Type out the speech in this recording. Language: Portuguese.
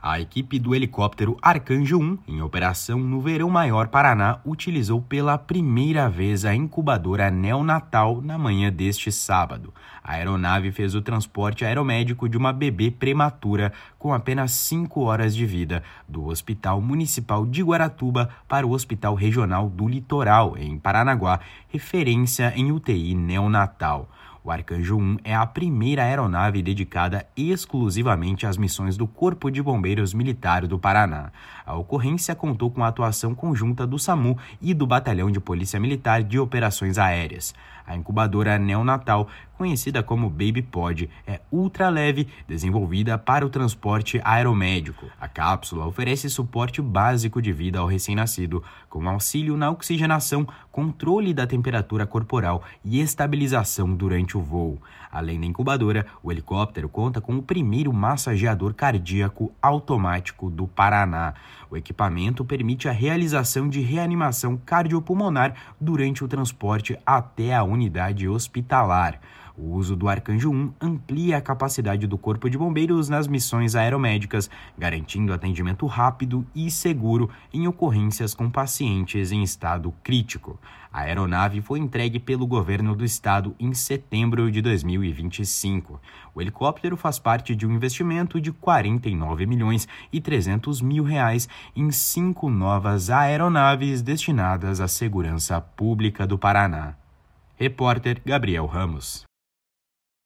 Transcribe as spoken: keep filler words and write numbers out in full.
A equipe do helicóptero Arcanjo um, em operação no Verão Maior Paraná, utilizou pela primeira vez a incubadora neonatal na manhã deste sábado. A aeronave fez o transporte aeromédico de uma bebê prematura com apenas cinco horas de vida do Hospital Municipal de Guaratuba para o Hospital Regional do Litoral, em Paranaguá, referência em U T I neonatal. O Arcanjo um é a primeira aeronave dedicada exclusivamente às missões do Corpo de Bombeiros Militar do Paraná. A ocorrência contou com a atuação conjunta do SAMU e do Batalhão de Polícia Militar de Operações Aéreas. A incubadora neonatal, conhecida como BabyPod, é ultraleve, desenvolvida para o transporte aeromédico. A cápsula oferece suporte básico de vida ao recém-nascido, com auxílio na oxigenação, controle da temperatura corporal e estabilização durante o voo. Além da incubadora, o helicóptero conta com o primeiro massageador cardíaco automático do Paraná. O equipamento permite a realização de reanimação cardiopulmonar durante o transporte até a unidade hospitalar. O uso do Arcanjo um amplia a capacidade do Corpo de Bombeiros nas missões aeromédicas, garantindo atendimento rápido e seguro em ocorrências com pacientes em estado crítico. A aeronave foi entregue pelo governo do estado em setembro de dois mil e vinte e cinco. O helicóptero faz parte de um investimento de quarenta e nove milhões e trezentos mil reais em cinco novas aeronaves destinadas à segurança pública do Paraná. Repórter Gabriel Ramos.